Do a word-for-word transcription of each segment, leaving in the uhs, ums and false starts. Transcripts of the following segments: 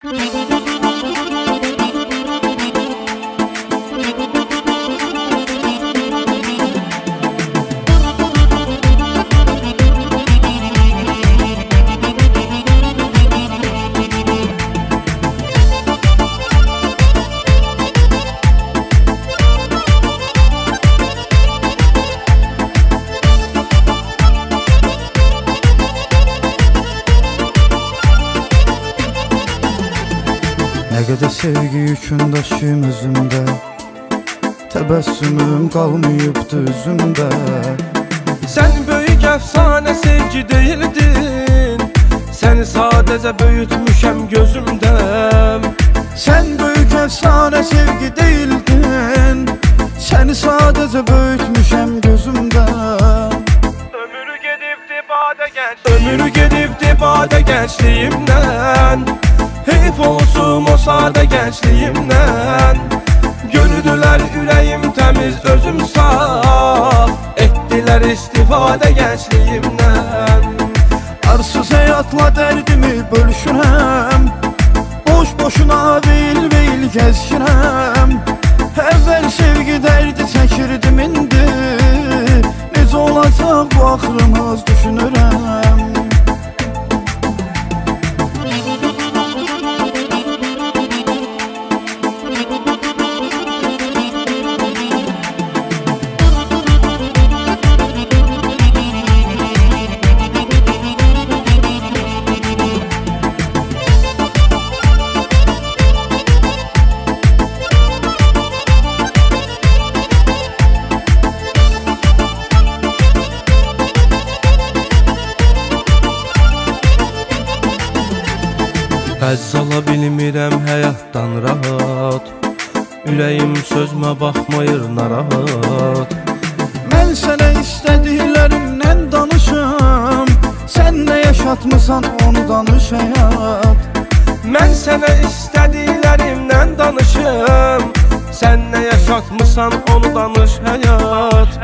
Nə qədər sevgi yükün daşıyım özümdə, təbəssümüm qalmayıbdı üzümdə. Sən böyük əfsanə sevgi deyildin, səni sadəcə böyütmüşəm gözümdə. Sən böyük əfsanə sevgi deyildin, səni sadəcə böyütmüşəm gözümdə. Ömrü gedibdi badə genç, ömrü gedibdi badə gençliyimdən. Heyf olsun o sadə gençliyimdən. Gördülər ürəyim təmiz, özüm saf, etdilər istifadə gençliyimdən. Arsız həyatla dərdimi bölüşürəm, boş-boşuna veyil-veyil gəzişirəm. Əvvəl sevgi dərdi çəkirdim, indi necə olacaq bu axırımız düşünürəm. Həzz ala bilmirəm həyatdan rahat, ürəyim sözmə baxmayır narahat. Mən sənə istədiklərimdən danışım, sən nə yaşatmısan onu danış həyat. Mən sənə istədiklərimdən danışım, sən nə yaşatmısan onu danış həyat.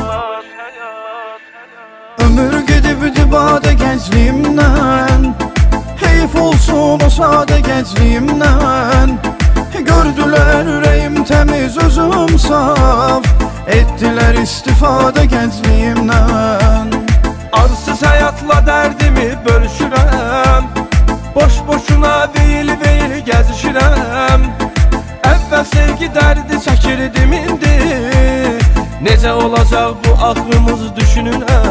Ömür gedibdi badə gəncliyimdən, heyf olsun o sadə gəncliyimdən. Gördülər ürəyim təmiz, özüm saf, etdilər istifadə gəncliyimdən. Arsız həyatla dərdimi bölüşürəm, boş-boşuna veyil-veyil gəzişirəm. Əvvəl sevgi dərdi çəkirdim, indi necə olacaq bu axırımız düşünürəm.